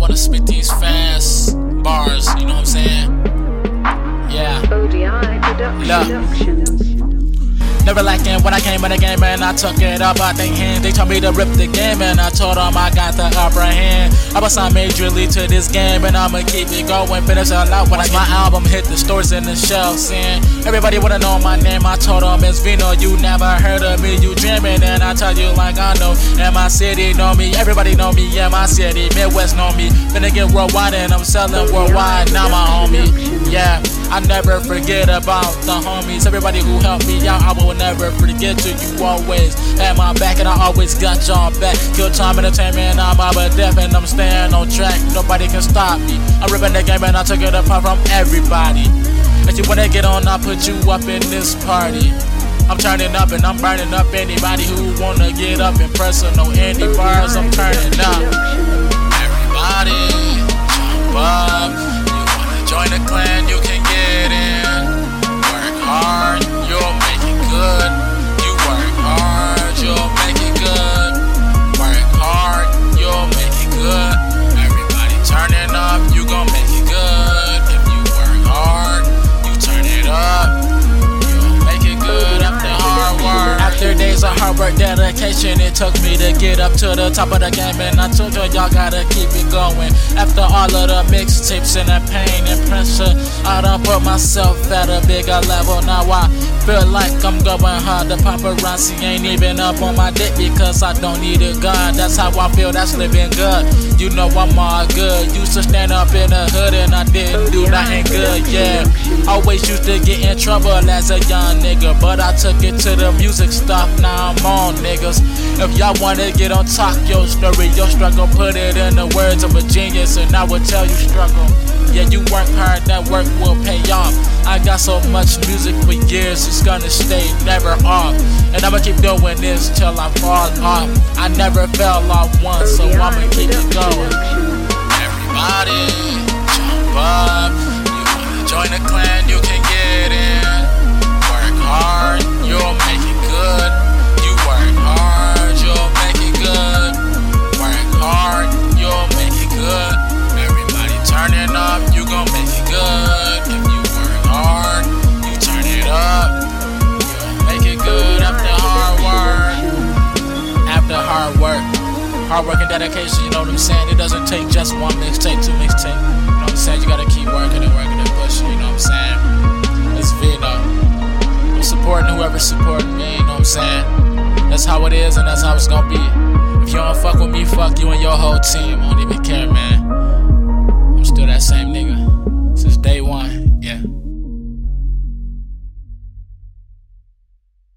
wanna spit these fast bars, you know what I'm saying? Yeah. ODI Productions. Never lacking when I came in the game and I took it up out their hand. They told me to rip the game and I told them I got the upper hand. I was signed majorly to this game and I'ma keep it going, finish all out when my album hit the stores and the shelves. And everybody wanna know my name, I told them it's Vino. You never heard of me, you dreaming, and I tell you like I know. And my city know me, everybody know me, yeah, my city, Midwest know me. Finna get worldwide and I'm selling worldwide, now my homie, yeah. I never forget about the homies, everybody who helped me out, I will never forget you. You always had my back and I always got y'all back. Kill time entertainment, I'm out of death and I'm staying on track. Nobody can stop me. I'm ripping the game and I took it apart from everybody. If you wanna get on, I'll put you up in this party. I'm turning up and I'm burning up anybody who wanna get up in personal indie bars. I'm turning up. Everybody, jump up. You wanna join the clan, you can get in. Work hard, you'll make it good. You work hard, you'll make it good. Work hard, you'll make it good. Everybody turning up, you gon' make it good. If you work hard, you turn it up, you'll make it good after hard work. After days of hard work, dedication, it took me to get up to the top of the game. And I told y'all gotta keep it going. After all of the mixtapes and the pain and pressure, I done put myself at a bigger level. Now I feel like I'm going hard. The paparazzi ain't even up on my dick because I don't need a gun. That's how I feel, that's living good. You know I'm all good. Used to stand up in the hood and I didn't do nothing good, yeah. Always used to get in trouble as a young nigga, but I took it to the music stuff, now I'm on niggas. If y'all wanna get on talk your story, your struggle, put it in the words of a genius and I will tell you struggle. Yeah, you work hard, that work will pay off. I got so much music for years, it's gonna stay never off. And I'ma keep doing this till I fall off. I never fell off once, so I'ma keep it going. Everybody, jump up. You wanna join the clan, you can get in. Work hard, you'll make it good. You work hard, you'll make it good. Work hard, you'll make it good. Everybody turning up, you gon' make it good. If you work hard, you turn it up, you'll make it good after hard work. After hard work. Hard work and dedication, you know what I'm saying? It doesn't take just one mixtape, two mixtape. You know what I'm saying? You gotta keep working and working and pushing, you know what I'm saying? It's Vino. I'm supporting whoever's supporting me, you know what I'm saying? That's how it is and that's how it's gonna be. If you don't fuck with me, fuck you and your whole team. I don't even care, man.